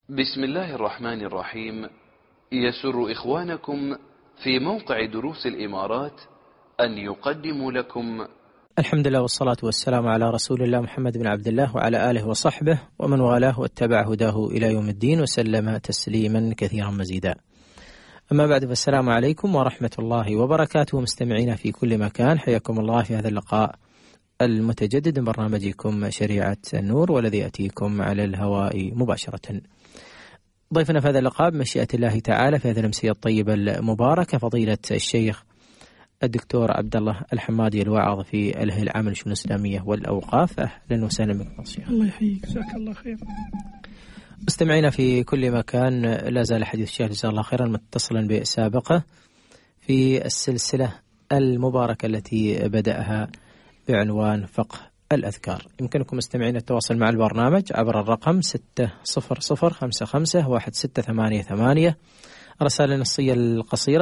بسم الله الرحمن الرحيم. يسر إخوانكم في موقع دروس الإمارات أن يقدموا لكم الحمد لله والصلاة والسلام على رسول الله محمد بن عبد الله وعلى آله وصحبه ومن والاه واتبع هداه إلى يوم الدين وسلم تسليما كثيرا مزيدا. أما بعد، فالسلام عليكم ورحمة الله وبركاته. مستمعينا في كل مكان، حياكم الله في هذا اللقاء المتجدد من برنامجكم شريعة النور، والذي يأتيكم على الهواء مباشرة. ضيفنا في هذا اللقاء بمشيئة الله تعالى في هذه الأمسية الطيبة المباركة فضيلة الشيخ الدكتور عبد الله الحمادي، الواعظ في الهيئة العامة للشؤون الإسلامية والأوقاف. أهلا وسهلا بكم شيخ. الله يحييك، جزاك الله خير. مستمعينا في كل مكان، لا زال حديث الشيخ جزاه الله خيرا متصلا بسابقه في السلسلة المباركة التي بدأها بعنوان فقه الأذكار. يمكنكم مستمعين التواصل مع البرنامج عبر الرقم 600551688، رسائل النصية القصيرة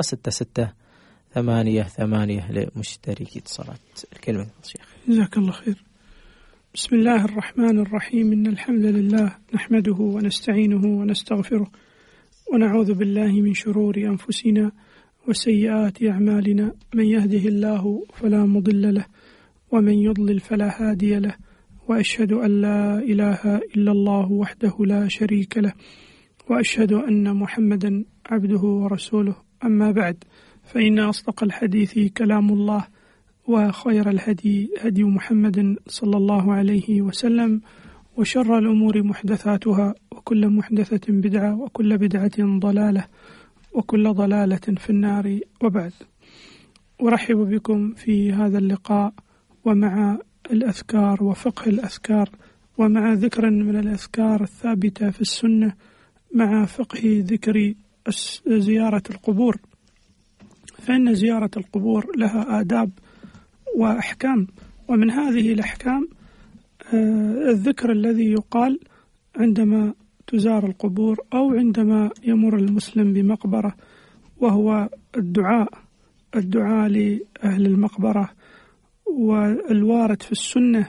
6688 لمشتركي اتصالات. الكلمة الشيخ. جزاك الله خير. بسم الله الرحمن الرحيم. إن الحمد لله نحمده ونستعينه ونستغفره ونعوذ بالله من شرور أنفسنا وسيئات أعمالنا. من يهده الله فلا مضل له ومن يضلل فلا هادي له، وأشهد أن لا إله إلا الله وحده لا شريك له، وأشهد أن محمدا عبده ورسوله. أما بعد، فإن أصدق الحديث كلام الله، وخير الهدي هدي محمد صلى الله عليه وسلم، وشر الأمور محدثاتها، وكل محدثة بدعة، وكل بدعة ضلالة، وكل ضلالة في النار. وبعد، أرحب بكم في هذا اللقاء ومع الأذكار وفقه الأذكار، ومع ذكر من الأذكار الثابتة في السنة، مع فقه ذكر زيارة القبور، فإن زيارة القبور لها آداب وأحكام، ومن هذه الأحكام الذكر الذي يقال عندما تزار القبور أو عندما يمر المسلم بمقبرة، وهو الدعاء لأهل المقبرة، والوارد في السنة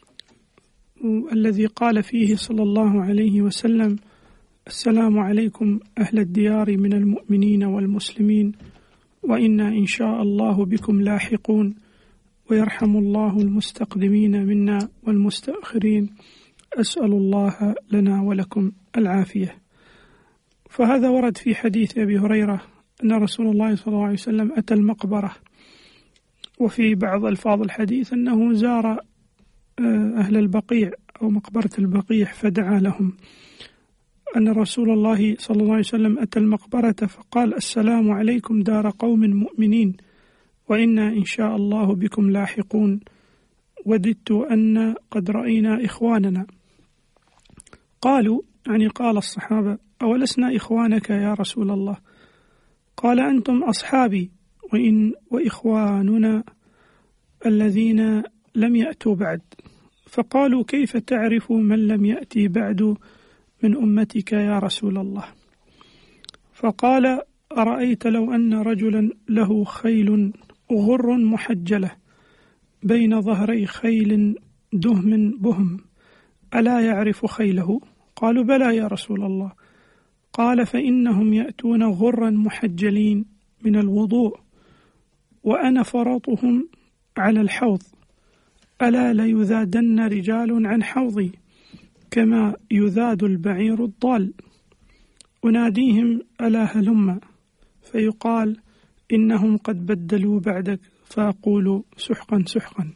الذي قال فيه صلى الله عليه وسلم: السلام عليكم أهل الديار من المؤمنين والمسلمين، وإنا إن شاء الله بكم لاحقون، ويرحم الله المستقدمين منا والمستأخرين، أسأل الله لنا ولكم العافية. فهذا ورد في حديث أبي هريرة أن رسول الله صلى الله عليه وسلم أتى المقبرة، وفي بعض ألفاظ الحديث أنه زار أهل البقيع أو مقبرة البقيع فدعا لهم. أن رسول الله صلى الله عليه وسلم أتى المقبرة فقال: السلام عليكم دار قوم مؤمنين، وإنا إن شاء الله بكم لاحقون، وددت أن قد رأينا إخواننا. قالوا، يعني قال الصحابة: أولسنا إخوانك يا رسول الله؟ قال: أنتم أصحابي وإخواننا الذين لم يأتوا بعد. فقالوا: كيف تعرف من لم يأتي بعد من أمتك يا رسول الله؟ فقال: أرأيت لو أن رجلا له خيل غر محجلة بين ظهري خيل دهم بهم، ألا يعرف خيله؟ قالوا: بلى يا رسول الله. قال: فإنهم يأتون غرا محجلين من الوضوء، وأنا فرطهم على الحوض، ألا ليذادن رجال عن حوضي كما يذاد البعير الضال، أناديهم ألا هلم، فيقال إنهم قد بدلوا بعدك، فأقول سحقا سحقا.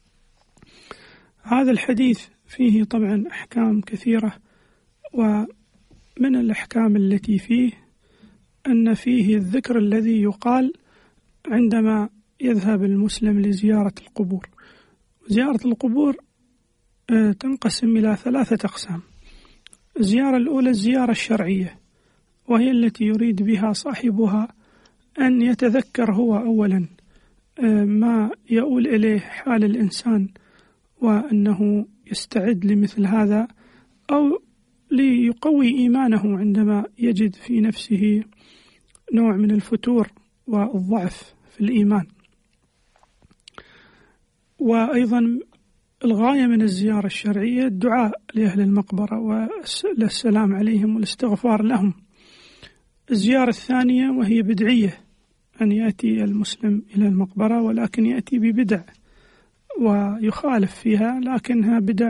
هذا الحديث فيه طبعا أحكام كثيرة، ومن الأحكام التي فيه أن فيه الذكر الذي يقال عندما يذهب المسلم لزيارة القبور. زيارة القبور تنقسم إلى 3 أقسام. الزيارة الأولى الزيارة الشرعية، وهي التي يريد بها صاحبها أن يتذكر هو أولا ما يؤول إليه حال الإنسان، وأنه يستعد لمثل هذا، أو ليقوي إيمانه عندما يجد في نفسه نوع من الفتور والضعف في الإيمان. وأيضا الغاية من الزيارة الشرعية الدعاء لأهل المقبرة والسلام عليهم والاستغفار لهم. الزيارة الثانية وهي بدعية، أن يأتي المسلم إلى المقبرة ولكن يأتي ببدع ويخالف فيها، لكنها بدع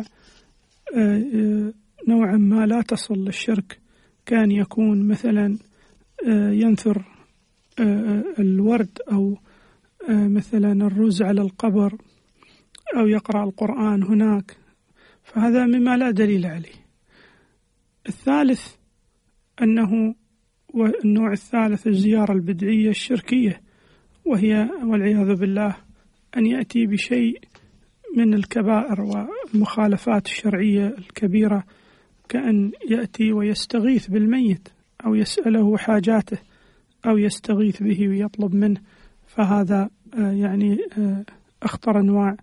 نوعا ما لا تصل للشرك. كان يكون مثلا ينثر الورد أو مثلا الرز على القبر أو يقرأ القرآن هناك، فهذا مما لا دليل عليه. الثالث أنه والنوع الثالث الزيارة البدعية الشركية، وهي والعياذ بالله أن يأتي بشيء من الكبائر والمخالفات الشرعية الكبيرة، كأن يأتي ويستغيث بالميت أو يسأله حاجاته أو يستغيث به ويطلب منه، فهذا يعني أخطر أنواع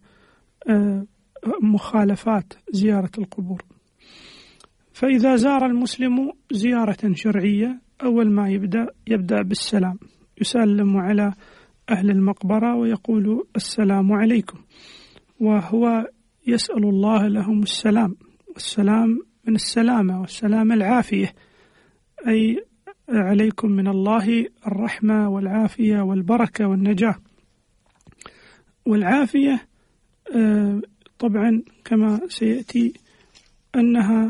مخالفات زيارة القبور. فإذا زار المسلم زيارة شرعية أول ما يبدأ بالسلام، يسلم على أهل المقبرة ويقول السلام عليكم، وهو يسأل الله لهم السلام، والسلام من السلامة، والسلام العافية، أي عليكم من الله الرحمة والعافية والبركة والنجاة. والعافية طبعا كما سيأتي أنها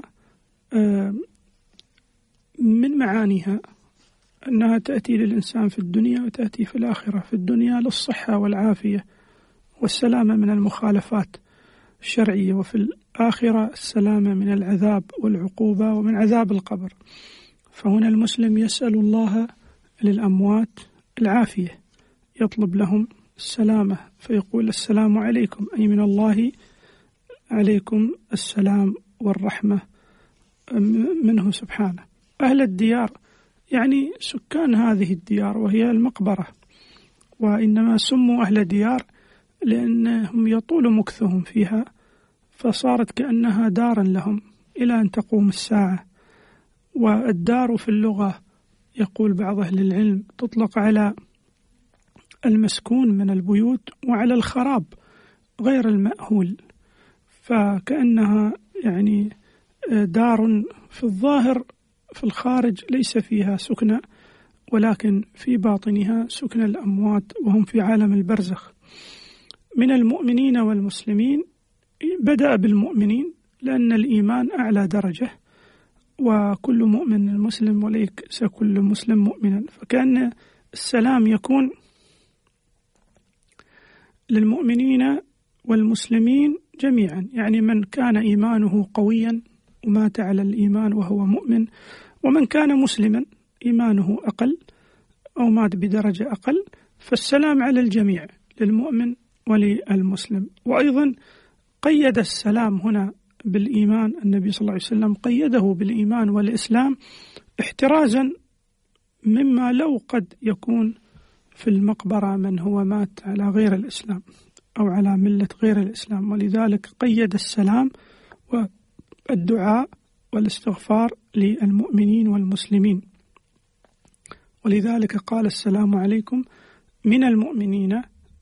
من معانيها أنها تأتي للإنسان في الدنيا وتأتي في الآخرة. في الدنيا للصحة والعافية والسلامة من المخالفات الشرعية، وفي الآخرة السلامة من العذاب والعقوبة ومن عذاب القبر. فهنا المسلم يسأل الله للأموات العافية، يطلب لهم السلامة، فيقول السلام عليكم، أي من الله عليكم السلام والرحمة منه سبحانه. أهل الديار يعني سكان هذه الديار وهي المقبرة، وإنما سموا أهل ديار لأنهم يطول مكثهم فيها، فصارت كأنها دارا لهم إلى أن تقوم الساعة. والدار في اللغة يقول بعض أهل العلم تطلق على المسكون من البيوت وعلى الخراب غير المأهول، فكأنها يعني دار في الظاهر، في الخارج ليس فيها سكنى، ولكن في باطنها سكن الأموات وهم في عالم البرزخ. من المؤمنين والمسلمين بدأ بالمؤمنين لأن الإيمان أعلى درجة، وكل مؤمن مسلم وليس كل مسلم مؤمنا، فكأن السلام يكون للمؤمنين والمسلمين جميعا، يعني من كان إيمانه قويا ومات على الإيمان وهو مؤمن، ومن كان مسلما إيمانه أقل أو مات بدرجة أقل، فالسلام على الجميع للمؤمن وللمسلم. وأيضا قيد السلام هنا بالإيمان، النبي صلى الله عليه وسلم قيده بالإيمان والإسلام احترازا مما لو قد يكون في المقبرة من هو مات على غير الإسلام أو على ملة غير الإسلام، ولذلك قيد السلام والدعاء والاستغفار للمؤمنين والمسلمين، ولذلك قال السلام عليكم من المؤمنين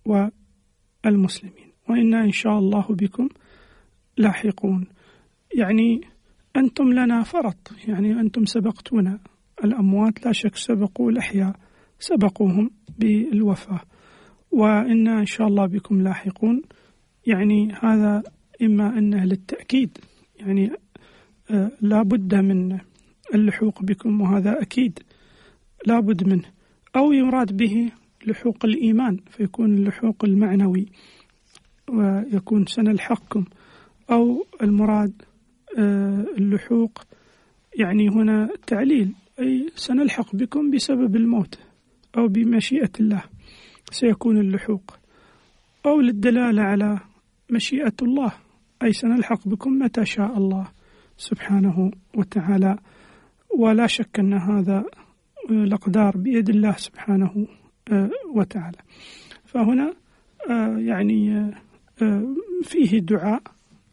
والمسلمين وإنا إن شاء الله بكم لاحقون. يعني أنتم لنا فرط، يعني أنتم سبقتونا، الأموات لا شك سبقوا الأحياء، سبقوهم بالوفاة، وإنا إن شاء الله بكم لاحقون. يعني هذا إما أنه للتأكيد، يعني لا بد من اللحوق بكم، وهذا أكيد لا بد منه، أو يراد به لحوق الإيمان فيكون اللحوق المعنوي ويكون سنلحقكم، أو المراد اللحوق يعني هنا تعليل، أي سنلحق بكم بسبب الموت أو بمشيئة الله سيكون اللحوق، أو للدلالة على مشيئة الله، أي سنلحق بكم متى شاء الله سبحانه وتعالى. ولا شك أن هذا الأقدار بيد الله سبحانه وتعالى. فهنا يعني فيه دعاء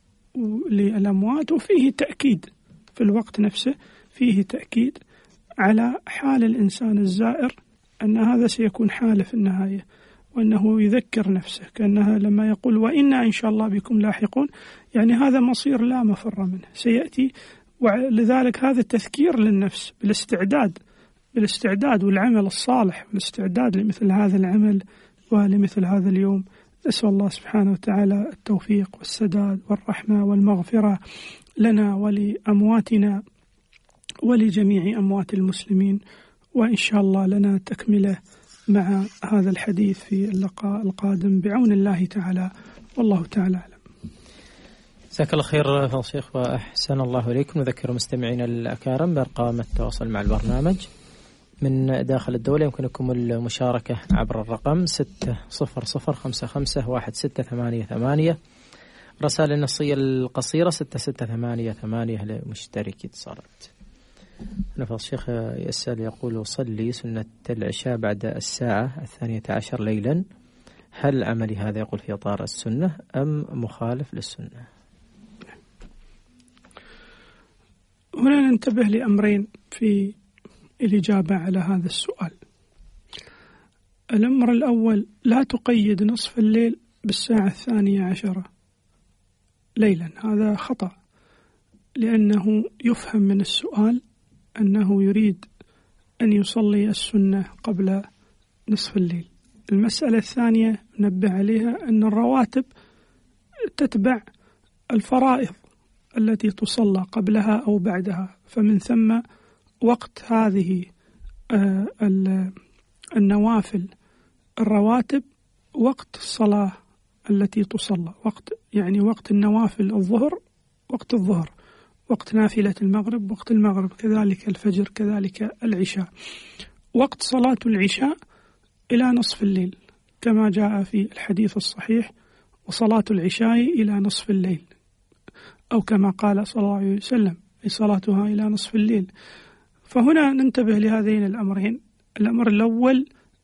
للأموات، وفيه تأكيد في الوقت نفسه، فيه تأكيد على حال الإنسان الزائر أن هذا سيكون حاله في النهاية، وأنه يذكر نفسه، كأنها لما يقول وإنا إن شاء الله بكم لاحقون، يعني هذا مصير لا مفر منه سيأتي. ولذلك هذا التذكير للنفس بالاستعداد والعمل الصالح والاستعداد لمثل هذا العمل ولمثل هذا اليوم. نسأل الله سبحانه وتعالى التوفيق والسداد والرحمة والمغفرة لنا ولأمواتنا ولجميع أموات المسلمين، وإن شاء الله لنا تكملة مع هذا الحديث في اللقاء القادم بعون الله تعالى، والله تعالى أعلم. جزاك الله خير فضل الشيخ وأحسن الله إليكم. نذكر مستمعينا الأكارم بأرقام التواصل مع البرنامج من داخل الدولة. يمكنكم المشاركة عبر الرقم 600551688، رسائل النصية القصيرة 6688 لمشترك اتصالات. فضل الشيخ يسأل يقول: صلي سنة العشاء بعد الساعة 12 ليلا، هل عملي هذا يقول في إطار السنة أم مخالف للسنة؟ هنا ننتبه لأمرين في الإجابة على هذا السؤال. الأمر الأول: لا تقيد نصف الليل بالساعة 12 ليلا، هذا خطأ، لأنه يفهم من السؤال أنه يريد أن يصلي السنة قبل نصف الليل. المسألة الثانية ننبه عليها أن الرواتب تتبع الفرائض التي تصلى قبلها أو بعدها، فمن ثم وقت هذه النوافل الرواتب وقت الصلاة التي تصلى، وقت النوافل الظهر وقت الظهر، وقت نافلة المغرب وقت المغرب، كذلك الفجر، كذلك العشاء. وقت صلاة العشاء إلى نصف الليل كما جاء في الحديث الصحيح: وصلاة العشاء إلى نصف الليل، أو كما قال صلى الله عليه وسلم: صلاتها إلى نصف الليل. فهنا ننتبه لهذين الأمرين. الأمر الأول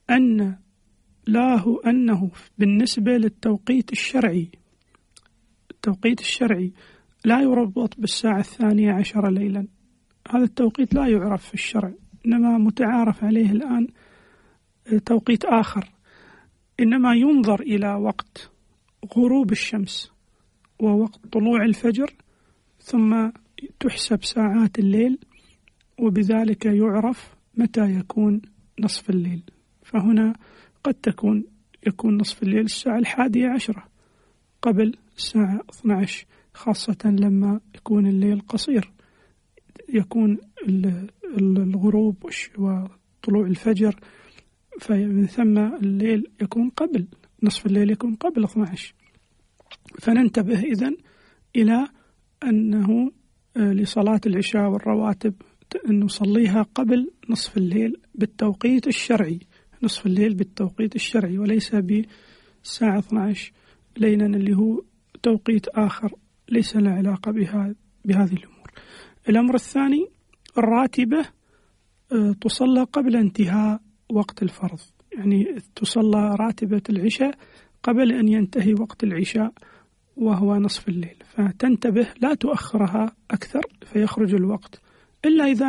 أنه بالنسبة للتوقيت الشرعي، التوقيت الشرعي لا يربط بالساعة 12 ليلا، هذا التوقيت لا يعرف في الشرع، إنما متعارف عليه الآن توقيت آخر، إنما ينظر إلى وقت غروب الشمس ووقت طلوع الفجر، ثم تحسب ساعات الليل، وبذلك يعرف متى يكون نصف الليل. فهنا قد يكون نصف الليل الساعة 11 قبل الساعة 12، خاصة لما يكون الليل قصير، يكون الغروب وطلوع الفجر، فمن ثم الليل يكون قبل نصف الليل، يكون قبل 12. فننتبه إذن إلى أنه لصلاة العشاء والرواتب أن نصليها قبل نصف الليل بالتوقيت الشرعي، نصف الليل بالتوقيت الشرعي، وليس بالساعة 12 ليلا اللي هو توقيت آخر ليس له علاقة بهذه الأمور. الأمر الثاني: الراتبة تصلى قبل انتهاء وقت الفرض، يعني تصلى راتبة العشاء قبل أن ينتهي وقت العشاء وهو نصف الليل، فتنتبه لا تؤخرها أكثر فيخرج الوقت، إلا إذا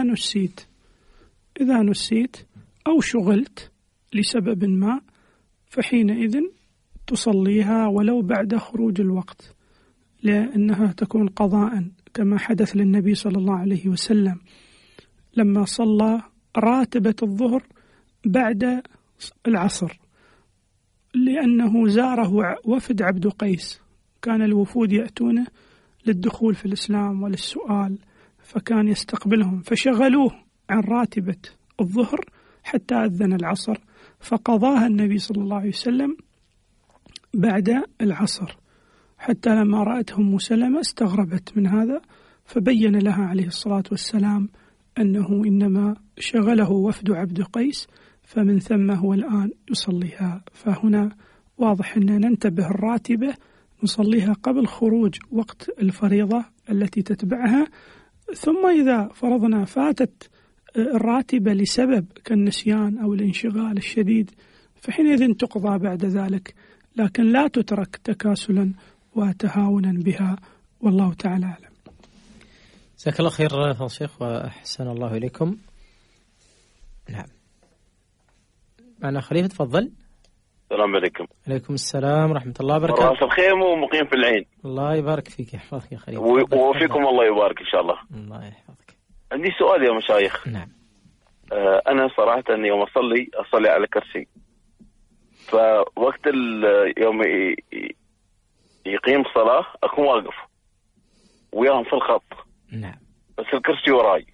نسيت أو شغلت لسبب ما، فحينئذ تصليها ولو بعد خروج الوقت، لأنها تكون قضاء، كما حدث للنبي صلى الله عليه وسلم لما صلى راتبة الظهر بعد العصر، لأنه زاره وفد عبد قيس، كان الوفود يأتونه للدخول في الإسلام وللسؤال، فكان يستقبلهم، فشغلوه عن راتبة الظهر حتى أذن العصر، فقضاها النبي صلى الله عليه وسلم بعد العصر، حتى لما رأته أم سلمة استغربت من هذا، فبين لها عليه الصلاة والسلام أنه إنما شغله وفد عبد قيس، فمن ثم هو الآن يصليها. فهنا واضح أن ننتبه، الراتبة نصليها قبل خروج وقت الفريضة التي تتبعها، ثم إذا فرضنا فاتت الراتبة لسبب كالنسيان أو الانشغال الشديد، فحينئذ تقضى بعد ذلك، لكن لا تترك تكاسلا وتهاونا بها، والله تعالى أعلم. جزاك الله خير فضل الشيخ وأحسن الله إليكم. نعم، معنا خليفة، تفضل. السلام عليكم. عليكم السلام ورحمة الله وبركاته. راس الخيم ومقيم في العين. الله يبارك فيك يحفظك يا خليل. وفيكم الله يبارك إن شاء الله. الله يحفظك. عندي سؤال يا مشايخ. نعم. أنا صراحة يوم أصلي على كرسي، فوقت يوم يقيم الصلاة أكون واقف وياهم في الخط. نعم. بس الكرسي وراي،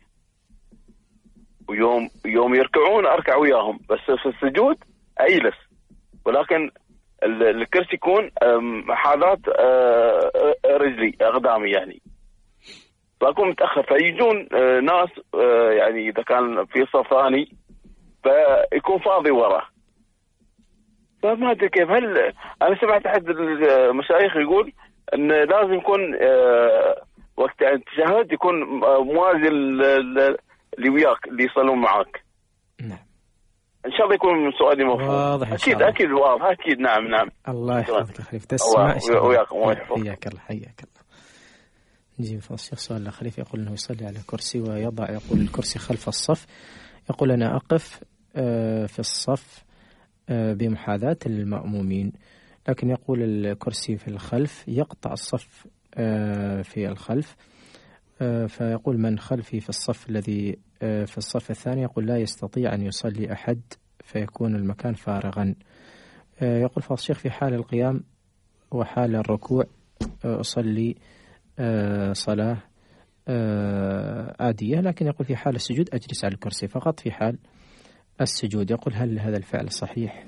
ويوم يركعون أركع وياهم، بس في السجود أجلس، ولكن الكرسي يكون حاذات رجلي أقدامي يعني، فأكون متأخر، فيجون ناس يعني إذا كان في صف ثاني فيكون فاضي وراه، فما أدري كيف. هل أنا سمعت أحد المشايخ يقول أن لازم يكون وقت التشهد يكون موازي اللي وياك اللي يصلون معاك. نعم. إن شاء الله يكون من سؤالي مفهوم. واضح. أكيد واضح. أكيد. نعم. الله يحفظك يا خليفة. تسمع وياكم. حياك الله. نجي من الشيخ سؤال خليفة يقول أنه يصلي على كرسي ويضع، يقول الكرسي خلف الصف، يقول أنا أقف في الصف بمحاذاة المأمومين، لكن يقول الكرسي في الخلف يقطع الصف في الخلف، فيقول من خلفي في الصف الذي في الصف الثاني يقول لا يستطيع أن يصلي أحد فيكون المكان فارغا. يقول فضل الشيخ في حال القيام وحال الركوع أصلي صلاة عادية، لكن يقول في حال السجود أجلس على الكرسي فقط في حال السجود. يقول هل هذا الفعل صحيح؟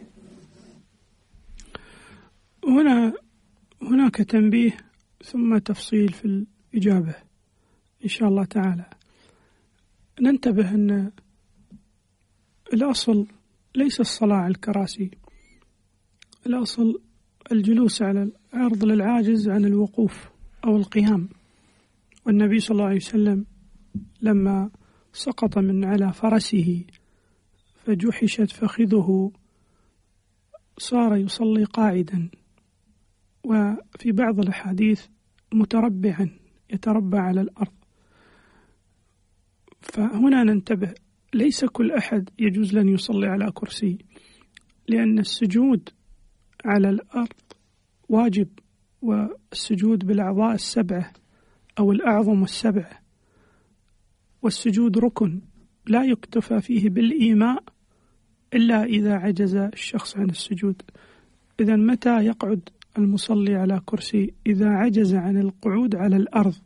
هناك تنبيه ثم تفصيل في الإجابة إن شاء الله تعالى. ننتبه أن الأصل ليس الصلاة على الكراسي، الأصل الجلوس على الأرض للعاجز عن الوقوف أو القيام. والنبي صلى الله عليه وسلم لما سقط من على فرسه فجحشت فخذه صار يصلي قاعدا، وفي بعض الأحاديث متربعا يتربع على الأرض. فهنا ننتبه، ليس كل أحد يجوز لن يصلي على كرسي، لأن السجود على الأرض واجب، والسجود بالأعضاء السبعة أو الأعظم السبعة، والسجود ركن لا يكتفى فيه بالإيماء إلا إذا عجز الشخص عن السجود. إذا متى يقعد المصلي على كرسي؟ إذا عجز عن القعود على الأرض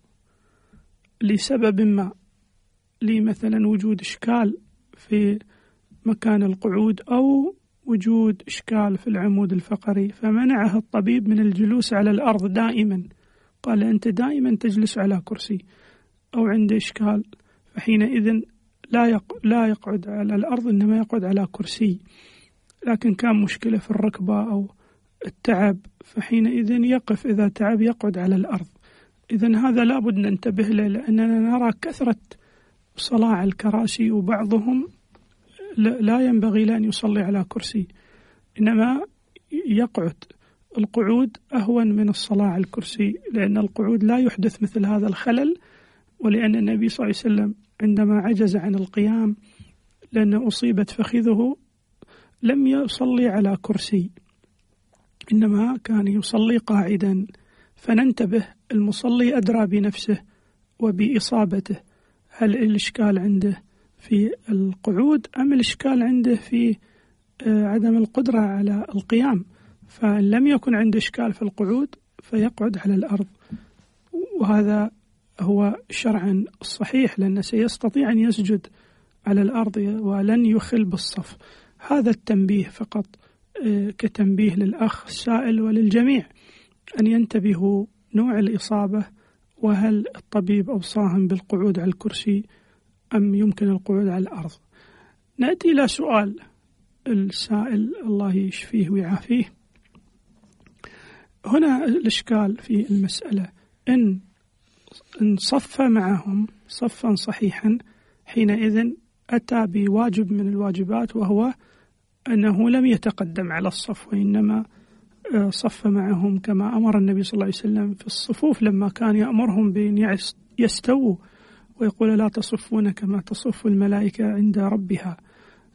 لسبب ما، مثلا وجود إشكال في مكان القعود أو وجود إشكال في العمود الفقري، فمنعه الطبيب من الجلوس على الأرض دائما، قال أنت دائما تجلس على كرسي، أو عنده إشكال، فحينئذ لا يقعد على الأرض إنما يقعد على كرسي. لكن كان مشكلة في الركبة أو التعب فحينئذ يقف، إذا تعب يقعد على الأرض. إذن هذا لابد ننتبه له، لأننا نرى كثرة صلاة على الكراسي، وبعضهم لا ينبغي لأن يصلي على كرسي، إنما يقعد. القعود أهون من الصلاة على الكرسي، لأن القعود لا يحدث مثل هذا الخلل، ولأن النبي صلى الله عليه وسلم عندما عجز عن القيام لأن أصيبت فخذه لم يصلي على كرسي، إنما كان يصلي قاعدا. فننتبه، المصلي أدرى بنفسه وبإصابته، هل الإشكال عنده في القعود أم الإشكال عنده في عدم القدرة على القيام؟ فإن لم يكن عنده إشكال في القعود فيقعد على الأرض، وهذا هو شرعا الصحيح، لأنه سيستطيع أن يسجد على الأرض ولن يخل بالصف. هذا التنبيه فقط كتنبيه للأخ السائل وللجميع أن ينتبهوا نوع الإصابة، وهل الطبيب أوصاهم بالقعود على الكرسي أم يمكن القعود على الأرض. نأتي إلى سؤال السائل الله يشفيه ويعافيه. هنا الإشكال في المسألة إن صف معهم صفا صحيحا، حينئذ أتى بواجب من الواجبات، وهو أنه لم يتقدم على الصف، وإنما صف معهم كما أمر النبي صلى الله عليه وسلم في الصفوف، لما كان يأمرهم بأن يستووا ويقول لا تصفون كما تصف الملائكة عند ربها.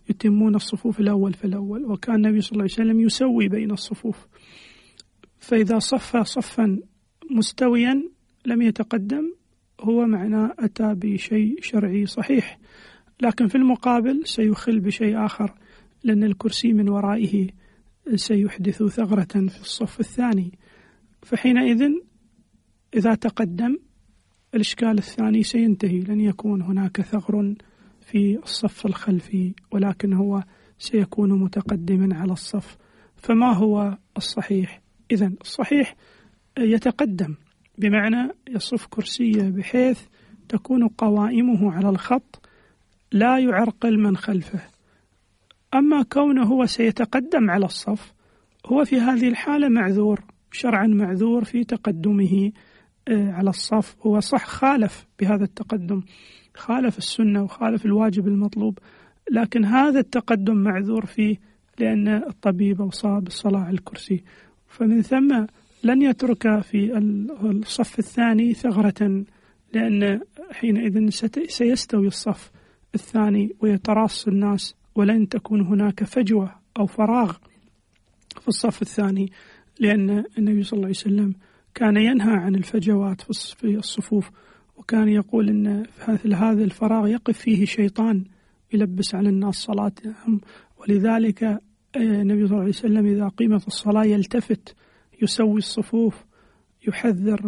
يتمون الصفوف الأول فالأول، وكان النبي صلى الله عليه وسلم يسوي بين الصفوف، فإذا صف صفا مستويا لم يتقدم هو معناه أتى بشيء شرعي صحيح، لكن في المقابل سيخل بشيء آخر، لأن الكرسي من ورائه سيحدث ثغرة في الصف الثاني، فحينئذ إذا تقدم الإشكال الثاني سينتهي، لن يكون هناك ثغر في الصف الخلفي، ولكن هو سيكون متقدما على الصف. فما هو الصحيح؟ إذن الصحيح يتقدم، بمعنى يصف كرسيه بحيث تكون قوائمه على الخط لا يعرقل من خلفه. أما كونه هو سيتقدم على الصف، هو في هذه الحالة معذور شرعا، معذور في تقدمه على الصف. هو صح خالف بهذا التقدم، خالف السنة وخالف الواجب المطلوب، لكن هذا التقدم معذور فيه لأن الطبيب أوصى بالصلاة على الكرسي، فمن ثم لن يترك في الصف الثاني ثغرة، لأن حينئذ سيستوي الصف الثاني ويتراص الناس، ولن تكون هناك فجوة أو فراغ في الصف الثاني، لأن النبي صلى الله عليه وسلم كان ينهى عن الفجوات في الصفوف، وكان يقول إن في هذا الفراغ يقف فيه شيطان يلبس على الناس صلاتهم، ولذلك النبي صلى الله عليه وسلم إذا قيمت الصلاة يلتفت يسوي الصفوف، يحذر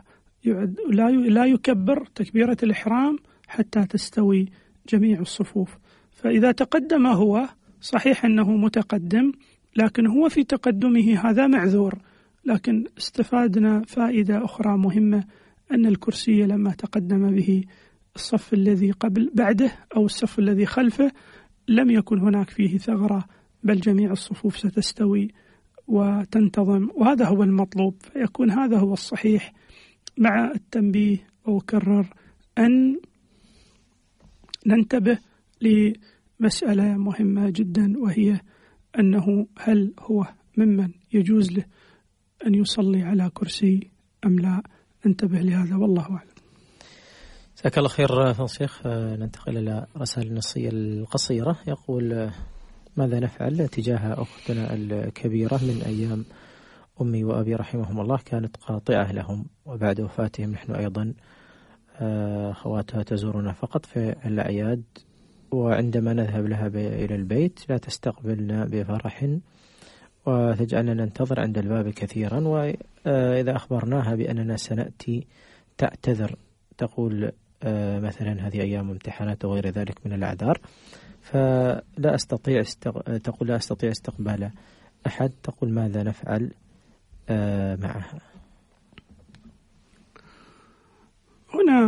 لا يكبر تكبيرة الإحرام حتى تستوي جميع الصفوف. فإذا تقدم هو صحيح أنه متقدم، لكن هو في تقدمه هذا معذور. لكن استفادنا فائدة أخرى مهمة، أن الكرسي لما تقدم به الصف الذي بعده أو الصف الذي خلفه لم يكن هناك فيه ثغرة، بل جميع الصفوف ستستوي وتنتظم، وهذا هو المطلوب. فيكون هذا هو الصحيح، مع التنبيه وأكرر أن ننتبه لمسألة مهمة جدا، وهي أنه هل هو ممن يجوز له أن يصلي على كرسي أم لا؟ ننتبه لهذا، والله أعلم. جزاك الله خير فضيلة الشيخ. ننتقل إلى رسائل النصية القصيرة. يقول: ماذا نفعل تجاه أختنا الكبيرة من أيام أمي وأبي رحمهم الله، كانت قاطعة لهم، وبعد وفاتهم نحن أيضا خواتها تزورنا فقط في الأعياد، وعندما نذهب لها إلى البيت لا تستقبلنا بفرح وتجعلنا ننتظر عند الباب كثيرا، وإذا أخبرناها بأننا سنأتي تعتذر، تقول مثلا هذه أيام امتحانات وغير ذلك من الأعذار، فلا أستطيع تقول لا أستطيع استقبال أحد. تقول ماذا نفعل معها؟ هنا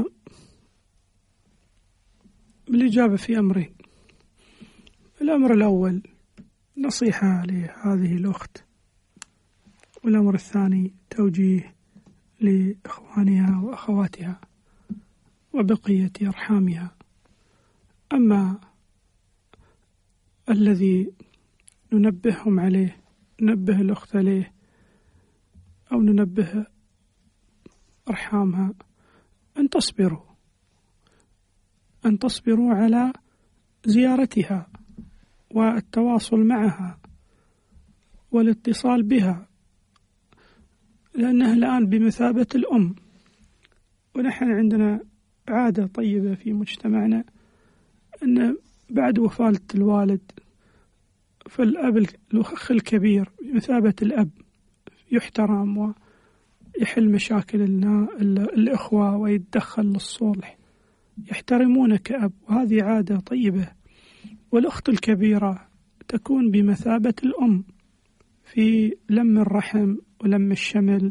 الإجابة في أمرين. الأمر الأول نصيحة لهذه الأخت، والأمر الثاني توجيه لإخوانها وأخواتها وبقية أرحامها. أما الذي ننبههم عليه، ننبه الأخت عليه أو ننبه أرحامها، أن تصبروا على زيارتها والتواصل معها والاتصال بها، لأنها الآن بمثابة الأم. ونحن عندنا عادة طيبة في مجتمعنا أن بعد وفاة الوالد فالأب الأخ الكبير بمثابة الأب يحترم ويحل مشاكل الإخوة ويتدخل للصلح، يحترمونه كأب، وهذه عادة طيبة. والأخت الكبيرة تكون بمثابة الأم في لم الرحم ولم الشمل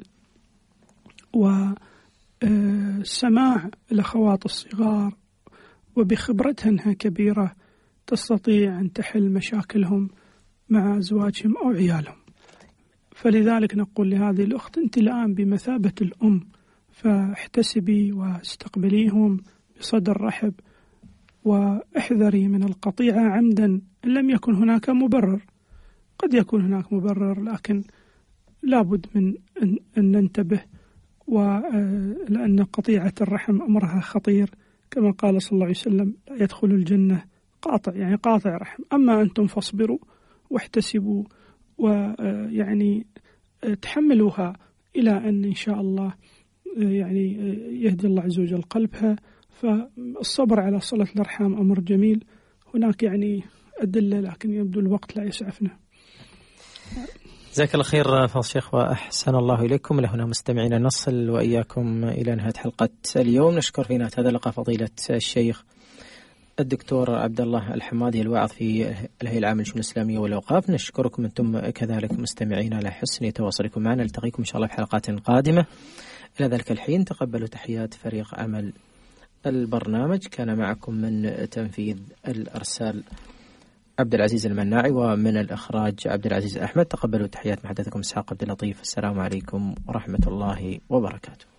وسماع الأخوات الصغار، وبخبرتها كبيرة تستطيع أن تحل مشاكلهم مع أزواجهم أو عيالهم. فلذلك نقول لهذه الأخت: أنت الآن بمثابة الأم، فاحتسبي واستقبليهم بصدر رحب، واحذري من القطيعة عمدا إن لم يكن هناك مبرر. قد يكون هناك مبرر، لكن لابد من أن ننتبه، لأن قطيعة الرحم أمرها خطير، كما قال صلى الله عليه وسلم: لا يدخل الجنة يعني قاطع رحم. أما أنتم فاصبروا واحتسبوا ويعني تحملوها إلى أن إن شاء الله يعني يهدي الله عز وجل قلبها. فالصبر على صلة الأرحام أمر جميل. هناك يعني أدلة لكن يبدو الوقت لا يسعفنا. جزاك الله خير فضل الشيخ وأحسن الله إليكم. لهنا مستمعينا نصل وإياكم إلى نهاية حلقة اليوم. نشكر في نهاية هذا اللقاء فضيلة الشيخ الدكتور عبد الله الحمادي الواعظ في الهيئة العامة للشؤون الإسلامية والأوقاف. نشكركم أنتم كذلك مستمعينا على حسن تواصلكم معنا. نلتقيكم إن شاء الله في حلقات قادمة. إلى ذلك الحين تقبلوا تحيات فريق عمل البرنامج. كان معكم من تنفيذ الأرسال عبد العزيز المناعي ومن الإخراج عبد العزيز أحمد. تقبلوا تحيات محدثكم إسحاق عبد اللطيف. السلام عليكم ورحمة الله وبركاته.